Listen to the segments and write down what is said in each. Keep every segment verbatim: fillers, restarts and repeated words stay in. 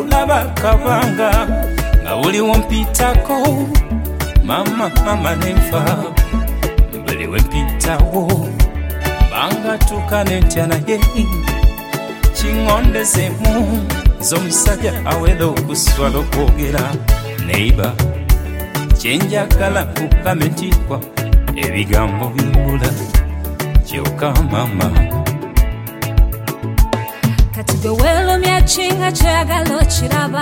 laba kabanga nga buli wompitako mama mama nenfa buli wempitawo banga tukane tyana ye chingondezemu zomusajja awera okuswala okwogera neighbor kyenjagala kukamentibwa ebigambo bibula kyokka mama kati gwe weelumya kinga kyoyagala okiraba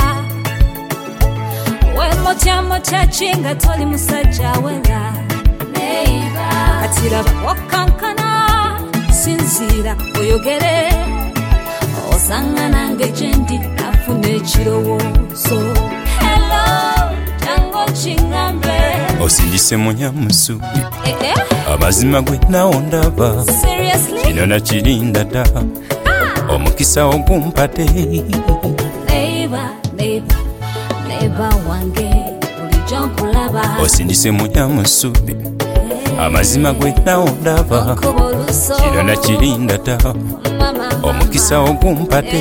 wemotyamotya kinga toli musajja awera kati raba wakankana sinziira oyogere osanga nange gyendi nafuna ekirowoozo hello jango kingambe osindise munyamusubi eh, eh? amazima gwe nawo ndaba kino nakirinda dda ah! omukisa ogumpate neiba neiba neiba wange bulijjo nkulaba osindise munyamusubi amazima gwe nawo ndaba kino nakirinda dda omukisa ogumpate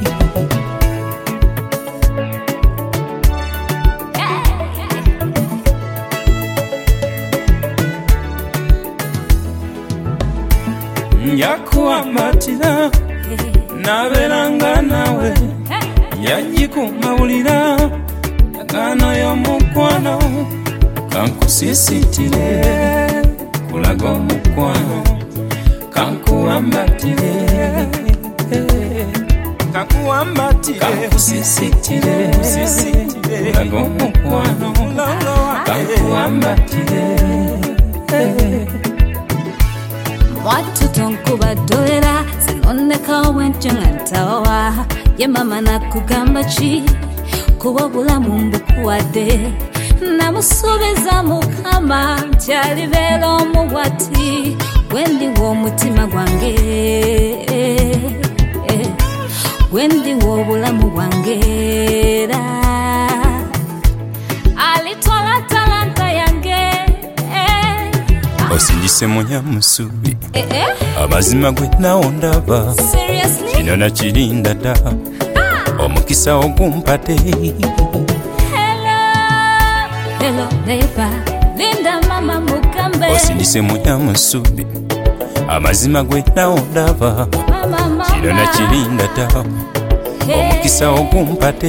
njakuwambatira nabeeranga nawe njagikumbawulira ndagaano y'omukwano kankusisitire kulaga omukwano kankuwambatire kankuwambatire kankusisitire kulaga omukwano kankuwambatire mwatu tonkubadolera sinonekawo bwentyonga ntawa ye mama nakugamba ki kuba obulamu mbukuwadde namusuubiza mukama nti alibeera omuwati gwendiwa omutima gwange gwendiwa obulamu bwange era alitwala talanta yange osindise munyamusubi eh, eh? amazima gwe nawo ndaba kino nakirinda dda ah! omukisa ogumpate hello neighbor linda mama mugambe osindise munyamusubi amazima gwe nawo ndaba kino nakirinda dda omukisa ogumpate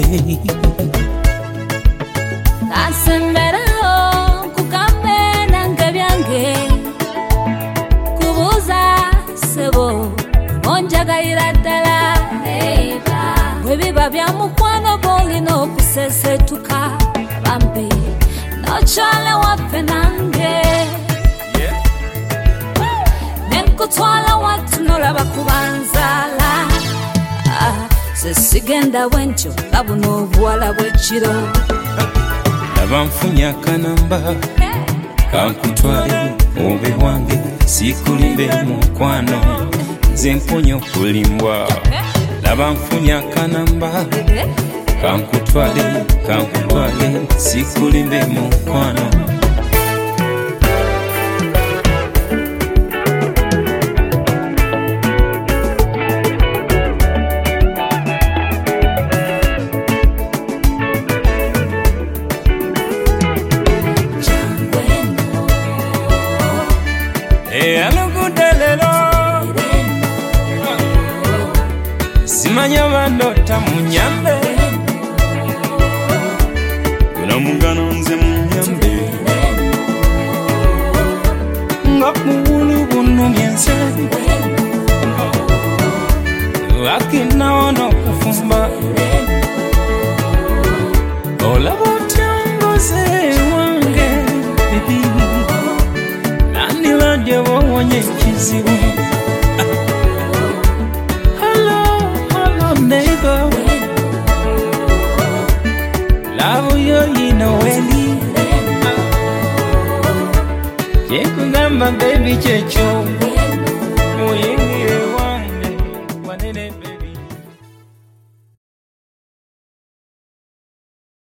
asemberaho kugambe nange byange kubuuza sebo onjagalira ddala bwe biba bya mukwano gw'olina okusesetuka bambi nokyale waffe nange nenkutwala watu nolaba kubanzaala sesigenda bwentyo nga buno obuwala bw'ekiro laba nfunye akanamba kankutwale obe wange sikulimbe mukwano nze mpunye okulimbwa laba nfunye akanamba kankutwale kankutwale sikulimbe mukwano simanya bandota munyambe kuna mugano nze munyambe nga muwulu buno myense akina ono kufumba olaba otyangoze wange bibi nani ladye wawonye ekizibu neighbor love yo inoweli yekugamba baby checho muyingire wange wanene baby